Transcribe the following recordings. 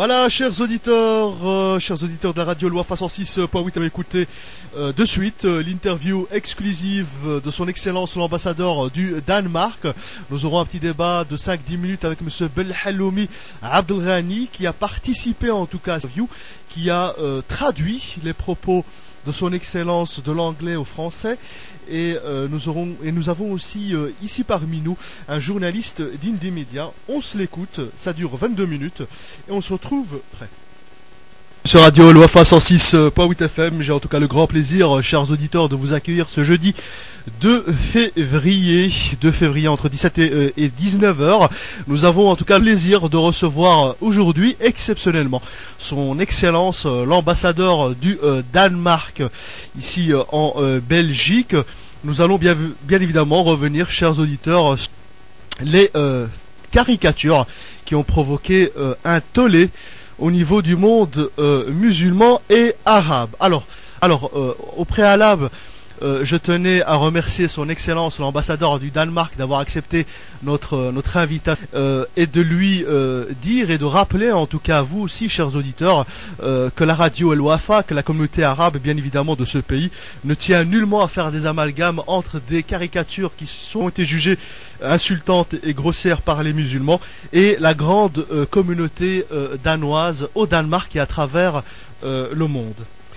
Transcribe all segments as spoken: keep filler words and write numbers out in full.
Voilà, chers auditeurs, euh, chers auditeurs de la radio Loafa cent six point huit, à m'écouter euh, de suite euh, l'interview exclusive de son excellence l'ambassadeur du Danemark. Nous aurons un petit débat de cinq à dix minutes avec monsieur Belhaloumi Abdelghani, qui a participé en tout cas à cette interview, qui a euh, traduit les propos de son excellence de l'anglais au français, et euh, nous aurons et nous avons aussi euh, ici parmi nous un journaliste d'Indie Media. On se l'écoute, ça dure vingt-deux minutes et on se retrouve après. Sur Radio Loafa cent six point huit F M, j'ai en tout cas le grand plaisir, chers auditeurs, de vous accueillir ce jeudi deux février, deux février entre dix-sept et dix-neuf heures. Nous avons en tout cas le plaisir de recevoir aujourd'hui, exceptionnellement, son excellence, l'ambassadeur du euh, Danemark, ici euh, en euh, Belgique. Nous allons bien, bien évidemment revenir, chers auditeurs, sur les euh, caricatures qui ont provoqué euh, un tollé au niveau du monde euh, musulman et arabe. Alors, alors euh, au préalable, euh, je tenais à remercier son excellence l'ambassadeur du Danemark d'avoir accepté notre euh, notre invitation euh, et de lui euh, dire et de rappeler, en tout cas à vous aussi, chers auditeurs, euh, que la radio El Wafa, que la communauté arabe, bien évidemment de ce pays, ne tient nullement à faire des amalgames entre des caricatures qui sont été jugées insultantes et grossières par les musulmans et la grande euh, communauté euh, danoise au Danemark et à travers euh, le monde.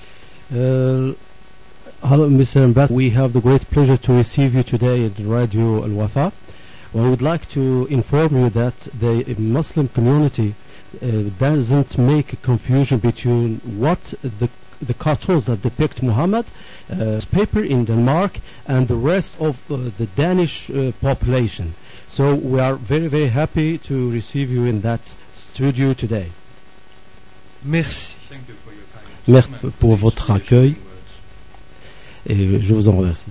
Uh, hello, Mister Ambassador. We have the great pleasure to receive you today at Radio Al Wafa. Well, I would like to inform you that the Muslim community uh, doesn't make a confusion between what the the cartoons that depict Muhammad, uh, paper in Denmark, and the rest of uh, the Danish uh, population. So we are very, very happy to receive you in that studio today. Merci. Merci pour votre accueil et je vous en remercie.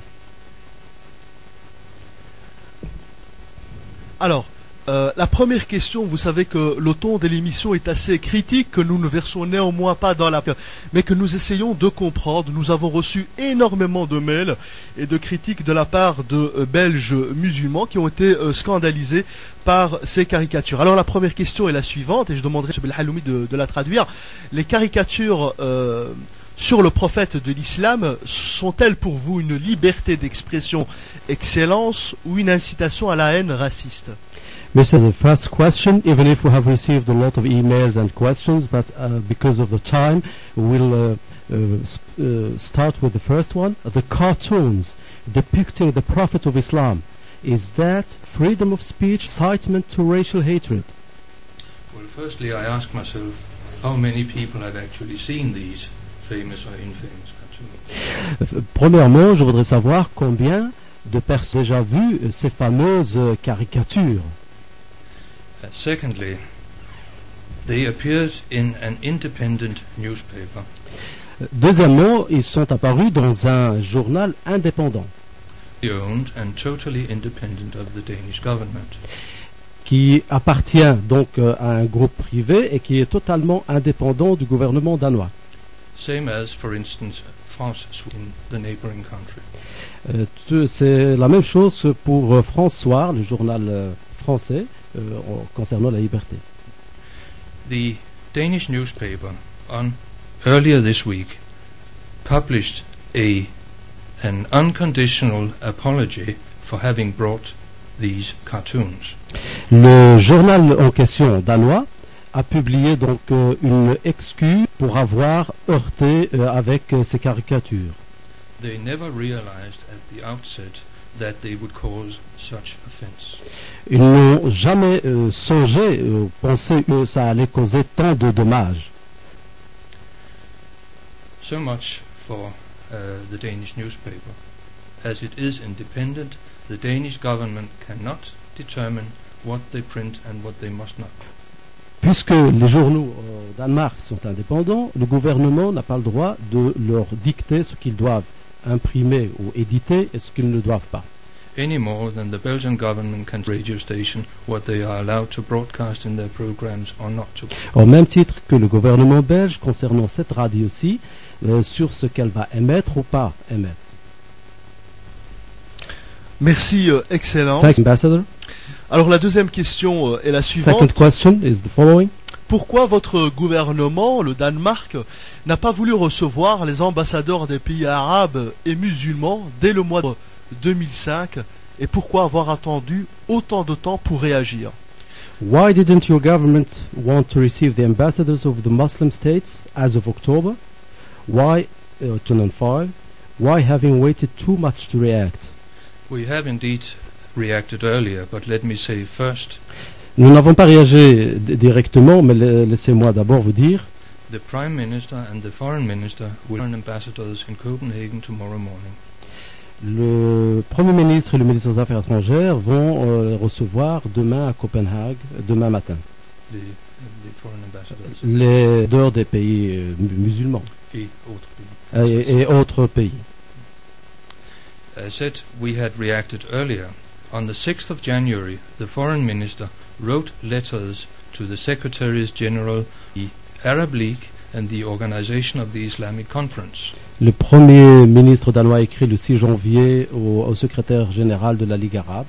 Alors, euh, la première question, vous savez que le ton de l'émission est assez critique, que nous ne versons néanmoins pas dans la... mais que nous essayons de comprendre. Nous avons reçu énormément de mails et de critiques de la part de euh, Belges musulmans qui ont été euh, scandalisés par ces caricatures. Alors la première question est la suivante, et je demanderai à M. Belhaloumi de, de la traduire. Les caricatures euh, sur le prophète de l'islam sont-elles pour vous une liberté d'expression excellence ou une incitation à la haine raciste? This is the first question, even if we have received a lot of emails and questions, but uh, because of the time, we'll uh, uh, sp uh, start with the first one. The cartoons depicting the Prophet of Islam, is that freedom of speech, incitement to racial hatred? Well, firstly, I ask myself, how many people have actually seen these famous or infamous cartoons? Premièrement, je voudrais savoir combien de personnes ont déjà vu ces fameuses caricatures. Uh, secondly, they appeared in an independent newspaper. Deuxièmement, ils sont apparus dans un journal indépendant, Owned and totally independent of the Danish government. qui appartient donc euh, à un groupe privé et qui est totalement indépendant du gouvernement danois. Same as, for instance, France in the neighboring country. Euh, tu- C'est la même chose pour euh, France Soir, le journal euh, français, euh, en- concernant la liberté. The Danish newspaper, on earlier this week, published a an unconditional apology for having brought these cartoons. Le journal en question danois a publié donc euh, une excuse pour avoir heurté euh, avec euh, ces caricatures. They never realized at the outset that they would cause such offense. Ils n'ont jamais euh, songé, euh, pensé que ça allait causer tant de dommages. So much for uh, the Danish newspaper. As it is independent, the Danish government cannot determine what they print and what they must not. Puisque les journaux au Danemark sont indépendants, le gouvernement n'a pas le droit de leur dicter ce qu'ils doivent imprimer ou éditer et ce qu'ils ne doivent pas. Any more than the Belgian government can radio station what they are allowed to broadcast in their programs or not to. Au même titre que le gouvernement belge concernant cette radio-ci, euh, sur ce qu'elle va émettre ou pas émettre. Merci, euh, excellent. Thanks, Ambassador. Alors la deuxième question euh, est la suivante. Second question is the following. pourquoi votre gouvernement, le Danemark, n'a pas voulu recevoir les ambassadeurs des pays arabes et musulmans dès le mois de deux mille cinq, et pourquoi avoir attendu autant de temps pour réagir? Why didn't your government want to receive the ambassadors of the Muslim states as of October? Why uh, two thousand five? Why having waited too much to react? We have indeed reacted earlier, but let me say first, Nous n'avons pas réagi d- directement, mais la- laissez-moi d'abord vous dire, the Prime Minister and the Foreign Minister will be ambassadors in Copenhagen tomorrow morning. le Premier ministre et le ministre des Affaires étrangères vont euh, recevoir demain à Copenhague, demain matin, The, the foreign ambassadors les leaders des pays euh, mu- musulmans et autres pays. euh, et, et autres pays. As said, we had reacted earlier. On the sixth of January, the Foreign Minister wrote letters to the Secretaries General, the Arab League and the Organization of the Islamic Conference. Le Premier ministre danois a écrit le six janvier au, au secrétaire général de la Ligue arabe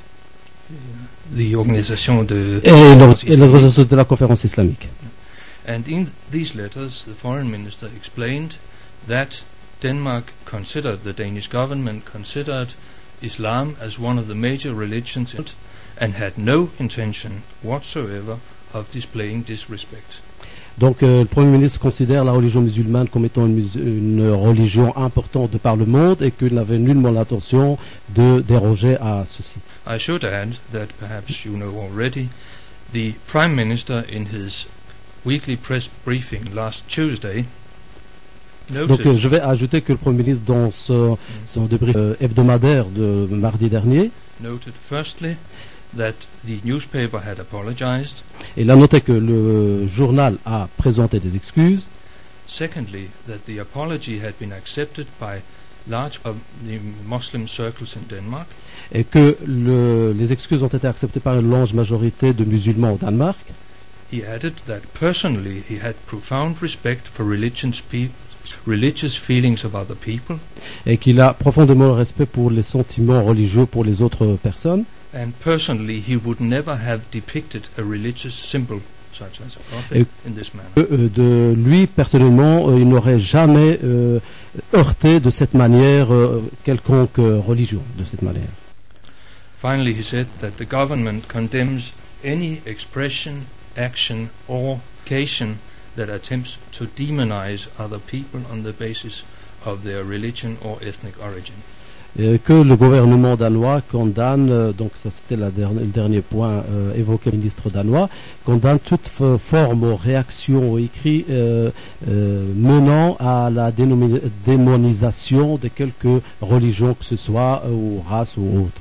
The organization de et l'or- et l'organisation de la conférence islamique. And in these letters, the Foreign Minister explained that Denmark considered, the Danish government considered Islam as one of the major religions in it and had no intention whatsoever of displaying disrespect. Donc euh, le Premier ministre considère la religion musulmane comme étant une, mus- une religion importante de par le monde et qu'il n'avait nullement l'intention de déroger à ceci. I should add that perhaps you know already, the Prime Minister in his weekly press briefing last Tuesday Donc euh, noted je vais ajouter que le Premier ministre dans ce- son débrief euh, hebdomadaire de mardi dernier, noted firstly that the newspaper had apologized, il a noté que le journal a présenté des excuses, secondly that the apology had been accepted by large of the Muslim circles in Denmark, et que le- les excuses ont été acceptées par une large majorité de musulmans au Danemark. he added that personally he had profound respect for religions pe- religious feelings of other people, Et qu'il a profondément le respect pour les sentiments religieux pour les autres personnes. and personally he would never have depicted a religious symbol such as a prophet Et- in this manner. Euh, euh, de lui, personnellement, euh, il n'aurait jamais euh, heurté de cette manière euh, quelconque euh, religion, de cette manière. Finally, he said that the government condemns any expression, action, or occasion that attempts to demonize other people on the basis of their religion or ethnic origin. Et que le gouvernement danois condamne, euh, donc ça c'était la dernière- le dernier point euh, évoqué par le ministre danois, condamne toute f- forme ou réaction ou écrit euh, euh, menant à la dénomi- démonisation de quelque religion que ce soit, euh, ou race ou autre.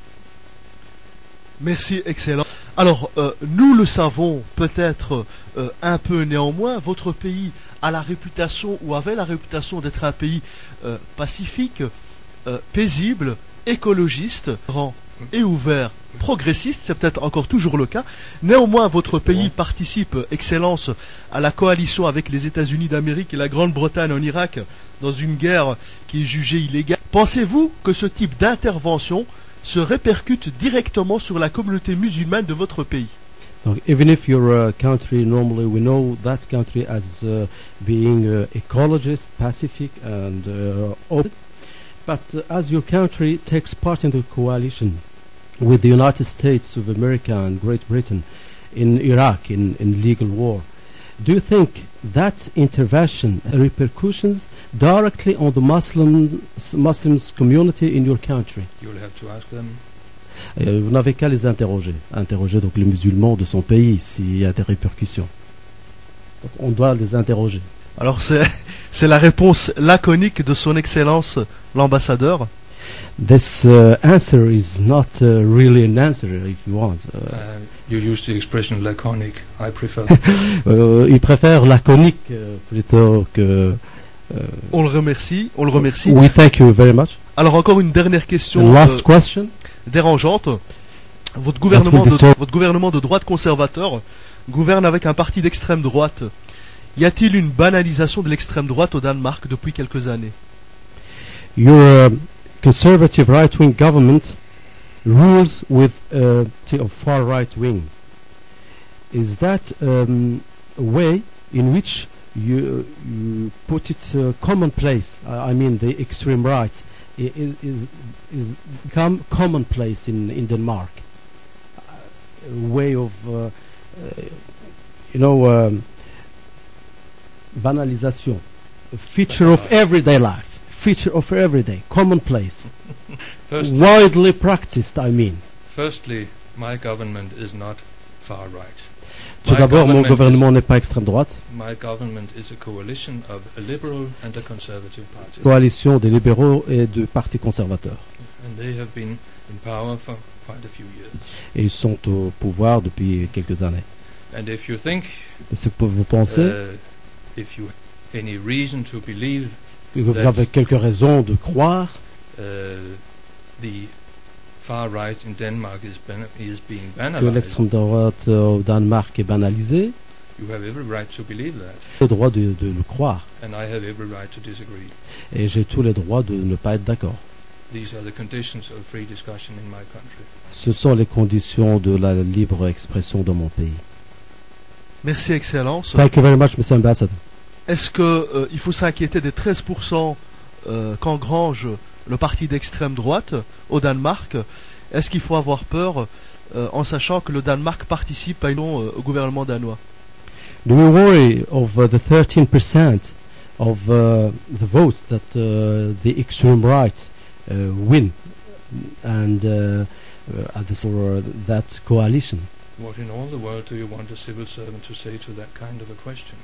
Merci, excellent. Alors, euh, nous le savons peut-être euh, un peu néanmoins, votre pays a la réputation, ou avait la réputation d'être un pays euh, pacifique, euh, paisible, écologiste, grand et ouvert, progressiste, c'est peut-être encore toujours le cas. Néanmoins, votre pays participe, Excellence, à la coalition avec les États-Unis d'Amérique et la Grande-Bretagne en Irak, dans une guerre qui est jugée illégale. Pensez-vous que ce type d'intervention se répercute directement sur la communauté musulmane de votre pays? Donc, even if your uh, country, normally we know that country as uh, being uh, ecologist, pacific and uh, open, but uh, as your country takes part in the coalition with the United States of America and Great Britain in Iraq, in, in legal war, do you think that intervention has repercussions directly on the Muslims, Muslims community in your country? You'll have to ask them. Euh, vous n'avez qu'à les interroger, interroger donc les musulmans de son pays s'il y a des répercussions. Donc on doit les interroger. Alors c'est c'est la réponse laconique de son Excellence l'ambassadeur. This uh, answer is not uh, really an answer, if you want. Uh, Uh, you use the expression laconic. I prefer. euh, il préfère laconique euh, plutôt que. euh, On le remercie, on le remercie. We thank you very much. Alors encore une dernière question Last euh, question. dérangeante. Votre gouvernement, That will de, decide- votre gouvernement de droite conservateur gouverne avec un parti d'extrême droite. Y a-t-il une banalisation de l'extrême droite au Danemark depuis quelques années? Your uh, conservative right-wing government rules with uh, t- a far right wing. Is that um, way in which you, you put it uh, commonplace. I, I mean, the extreme right i- i- is is become commonplace in in Denmark. A way of uh, uh, you know um, banalisation, a feature of everyday life, feature of everyday, commonplace, Firstly, widely practiced. I mean. firstly, my government is not far right. Tout My d'abord, mon government gouvernement n'est pas extrême droite. My government is a coalition of a liberal and a conservative party. Coalition des libéraux et du parti conservateur. And they have been in power for quite a few years. Et ils sont au pouvoir depuis quelques années. And if you think, Et ce que vous pensez uh, if you have any reason to believe que vous that's- avez quelques raisons de croire uh, the far right in Denmark is, ban- is being que banalized, l'extrême droite euh, au Danemark est banalisée, you have every right to believe that. j'ai le droit de, de le croire. And I have every right to disagree. Et j'ai tous les droits de ne pas être d'accord. These are the conditions of free discussion in my country. Ce sont les conditions de la libre expression dans mon pays. Merci, Excellence. Thank you very much, Mister Ambassador. Est-ce que euh, il faut s'inquiéter des treize pour cent euh, qu'engrange le parti d'extrême droite au Danemark? Est-ce qu'il faut avoir peur euh, en sachant que le Danemark participe à une euh, au gouvernement danois? Do we worry of uh, the thirteen percent of uh, the votes that uh, the extreme right uh, win and uh, uh, at the, for uh, that coalition? What in all the world do you want a civil servant to say to that kind of a question?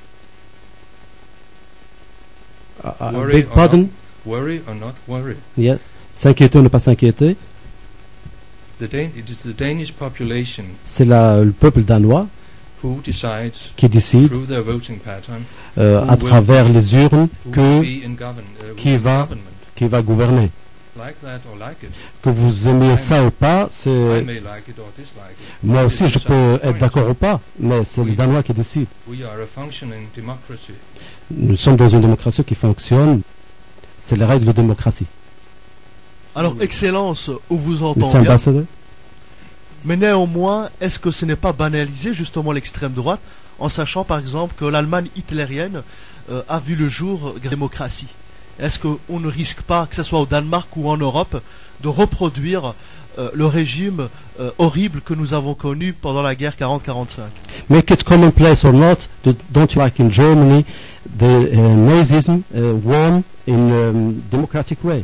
Uh, I Worry beg or pardon? Worry or not worry? Yes. S'inquiéter ou ne pas s'inquiéter, The Dan- it is the Danish population c'est la- le peuple danois who decides qui décide through their voting pattern euh, Who à will- travers les urnes who will que, be in, govern- uh, qui in va- government. qui va gouverner. Like that or like it. Que vous aimiez ça ou pas, I c'est may like it or dislike it. moi It aussi je is peux beside the être point. d'accord ou pas, mais c'est les Oui. Danois qui décident. We are a functioning democracy. Nous sommes dans une démocratie qui fonctionne. C'est les règles de démocratie. Alors, Excellence, on vous Mister entend bien. Ambassador, Mais néanmoins, est-ce que ce n'est pas banalisé justement l'extrême droite en sachant par exemple que l'Allemagne hitlérienne euh, a vu le jour euh, démocratie? Est-ce qu'on ne risque pas, que ce soit au Danemark ou en Europe, de reproduire euh, le régime euh, horrible que nous avons connu pendant la guerre quarante quarante-cinq? make it commonplace or not, do- don't you like in Germany the uh, Nazism uh, won in um, democratic way?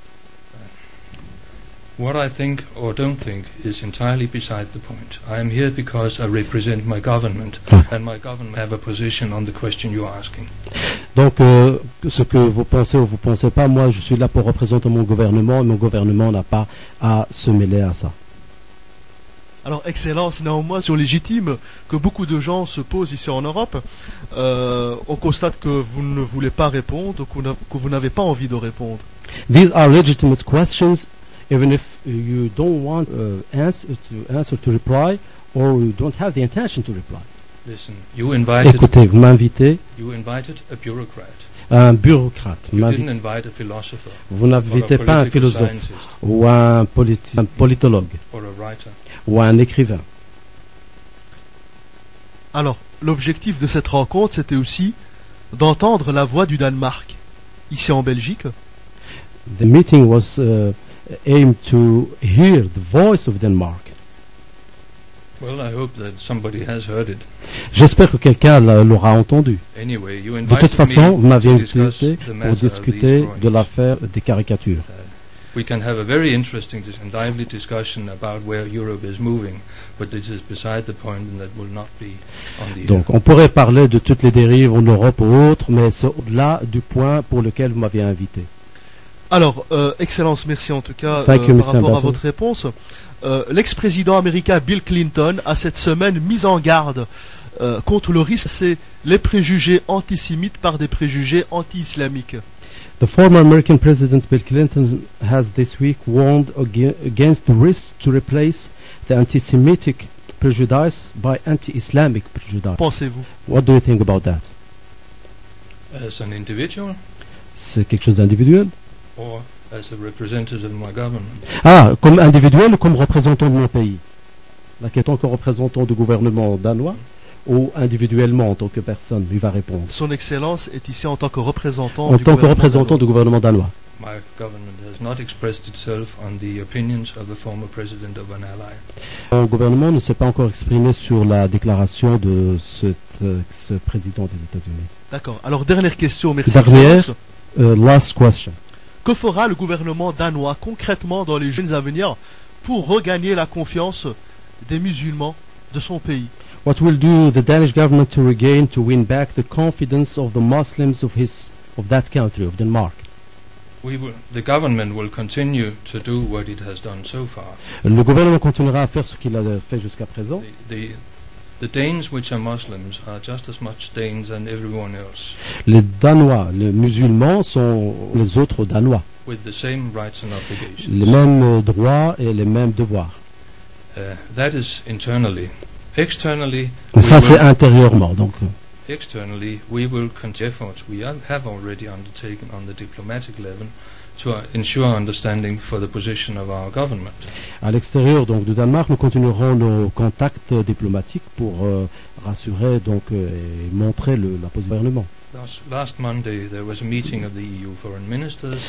What I think or don't think is entirely beside the point. I am here because I represent my government, and my government have a position on the question you are asking. Donc, euh, ce que vous pensez ou vous pensez pas, moi je suis là pour représenter mon gouvernement et mon gouvernement n'a pas à se mêler à ça. Alors, Excellence, néanmoins, sur légitime que beaucoup de gens se posent ici en Europe, euh, on constate que vous ne voulez pas répondre, que vous n'a- que vous n'avez pas envie de répondre. These are legitimate questions, even if uh, you don't want uh, answer to answer to reply, or you don't have the intention to reply. Listen, you invited Écoutez, vous m'invitez you invited a bureaucrat. un bureaucrate, You m'invi- didn't invite a philosopher vous or a n'invitez pas un political philosophe scientist ou un, politi- un politologue or a writer. ou un écrivain. Alors, l'objectif de cette rencontre, c'était aussi d'entendre la voix du Danemark, ici en Belgique, The meeting was uh, aimed to hear the voice of Denmark. Well, I hope that somebody has heard it. J'espère que quelqu'un l'a- l'aura entendu. Anyway, you De invited toute façon, vous me m'aviez to discuss invité the pour matter of discuter these de drawings. l'affaire des caricatures. We can have a very interesting dis- and lively discussion about where Europe is moving, but this is beside the point, and that will not be on the Donc, on pourrait parler de toutes les dérives en Europe ou autres, mais c'est au-delà du point pour lequel vous m'aviez invité. Alors, euh, Excellence, merci en tout cas Thank you, euh, Mister par rapport à Ambassador. votre réponse. Euh, L'ex-président américain Bill Clinton a cette semaine mis en garde euh, contre le risque, c'est les préjugés antisémites par des préjugés anti-islamiques. The former American President Bill Clinton has this week warned ag- against the risk to replace the anti-Semitic prejudice by anti-Islamic prejudice. Pensez-vous? What do you think about that? as an individual C'est quelque chose d'individuel? or as a representative of my government. Ah, comme individuel ou comme représentant de mon pays? Là, qui est encore représentant du gouvernement danois ou individuellement en tant que personne, lui va répondre. Son Excellence est ici en tant que représentant En du tant que gouvernement représentant danois. du gouvernement danois. My government has not expressed itself on the opinions of a former president of an ally. Mon gouvernement ne s'est pas encore exprimé sur la déclaration de cet euh, ce président des États-Unis. D'accord. Alors, dernière question, merci. Dernière. Excellence. Uh, last question. Que fera le gouvernement danois concrètement dans les jours à venir pour regagner la confiance des musulmans de son pays? What will do the Danish government to regain, to win back the confidence of the Muslims of his, of that country, of Denmark? We will, the government will continue to do what it has done so far. Le gouvernement continuera à faire ce qu'il a fait jusqu'à présent. The, the, the Danes which are Muslims are just as much Danes than everyone else, Les Danois, les musulmans sont les autres Danois, with the same rights and obligations. les mêmes euh, droits et les mêmes devoirs. Uh, that is internally. Externally, Et we ça, c'est will, intérieurement. Donc, externally, we will continue efforts we have have already undertaken on the diplomatic level to uh, ensure understanding for the position of our government. à l'extérieur donc du Danemark, nous continuerons nos contacts euh, diplomatiques pour euh, rassurer donc euh, et montrer le, la position du gouvernement. Last, last Monday, there was a meeting of the E U foreign ministers.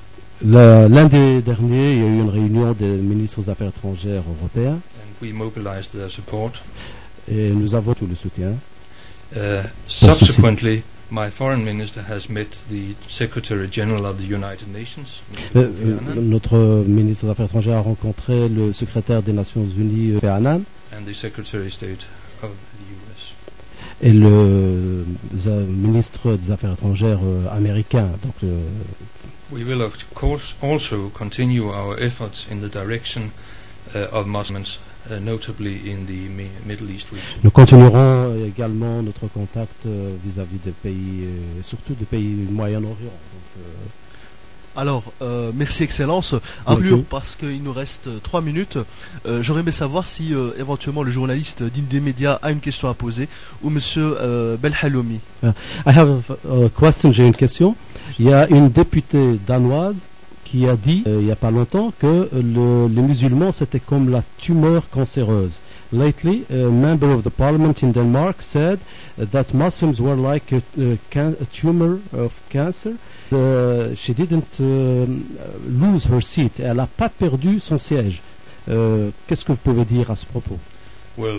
Le- Lundi dernier, il y a eu une réunion des ministres des Affaires étrangères européens And we mobilized their support. et nous avons tout le soutien. Uh, subsequently, my foreign minister has met the Secretary General of the United Nations, Mister Euh, Kofi euh, Annan, notre ministre des Affaires étrangères a rencontré le secrétaire des Nations Unies, euh, Kofi Annan, and the Secretary of State of the U S. et le euh, ministre des Affaires étrangères euh, américain. Donc, euh, We will, of course, also continue our efforts in the direction uh, of Muslims, uh, notably in the Mi- Middle East region. nous continuerons également notre contact euh, vis-à-vis des pays, euh, surtout des pays du Moyen-Orient. Donc, euh, Alors, euh, merci Excellence. À Merci. Blur, parce qu'il nous reste euh, trois minutes, euh, j'aurais aimé savoir si euh, éventuellement le journaliste d'Indé Média a une question à poser, ou Monsieur euh, Belhalomi. I have a, a question, j'ai une question. Il y a une députée danoise qui a dit, euh, il n'y a pas longtemps, que le, les musulmans c'était comme la tumeur cancéreuse. Lately, a member of the parliament in Denmark said uh, that Muslims were like a, a, can, a tumor of cancer. Uh, she didn't uh, lose her seat. Elle n'a pas perdu son siège. Euh, Qu'est-ce que vous pouvez dire à ce propos? Well,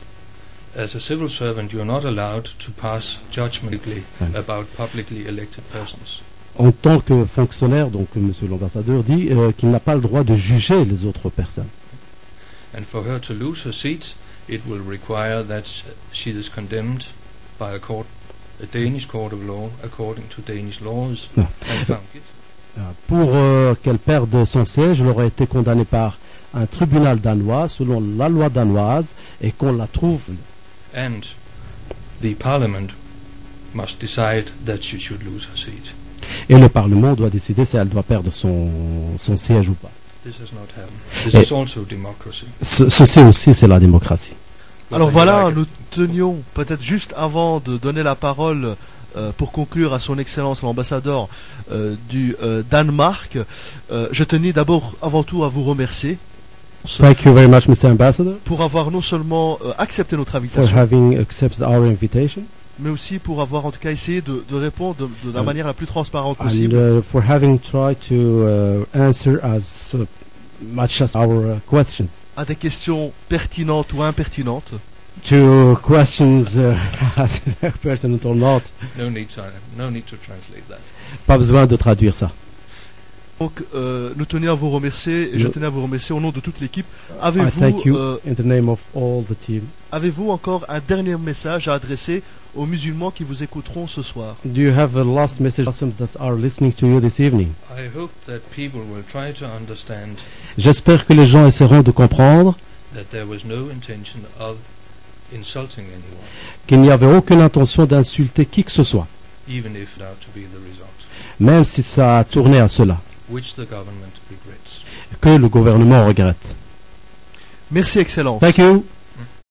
as a civil servant, you are not allowed to pass judgment Right. about publicly elected persons. En tant que fonctionnaire, donc Monsieur l'ambassadeur dit euh, qu'il n'a pas le droit de juger les autres personnes. And for her to lose her seat, it will require that she is condemned by a court, a Danish court of law, according to Danish laws, Ah. and found guilty. Pour euh, qu'elle perde son siège, elle aurait été condamnée par un tribunal danois selon la loi danoise et qu'on la trouve. And the parliament must decide that she should lose her seat. Et le Parlement doit décider si elle doit perdre son, son siège ou pas. This has not happened. This Eh. is also democracy. Ce, ceci aussi, c'est la démocratie. Alors Whether you voilà, like it. nous tenions peut-être juste avant de donner la parole euh, pour conclure à son Excellence l'ambassadeur euh, du euh, Danemark, euh, je tenais d'abord avant tout à vous remercier Thank you very much, Mister Ambassador, pour avoir non seulement euh, accepté notre for invitation, having accepted our invitation mais aussi pour avoir en tout cas essayé de, de répondre de, de la And- manière la plus transparente and possible uh, for having tried to uh, answer as uh, much as our uh, questions. à des questions pertinentes ou impertinentes. To questions uh, as pertinent or not. No need to, no need to translate that. Pas besoin de traduire ça. Donc euh, nous tenions à vous remercier et je Le- tenais à vous remercier au nom de toute l'équipe. I Avez-vous thank you euh, in the name of all the team. avez-vous encore un dernier message à adresser aux musulmans qui vous écouteront ce soir? Do you have a last message to Muslims that are listening to you this evening? I hope that people will try to understand J'espère que les gens essaieront de comprendre that there was no intention of insulting anyone, qu'il n'y avait aucune intention d'insulter qui que ce soit, even if that to be the result, même si ça a tourné à cela, which the government regrets. que le gouvernement regrette. Merci Excellence. Thank you.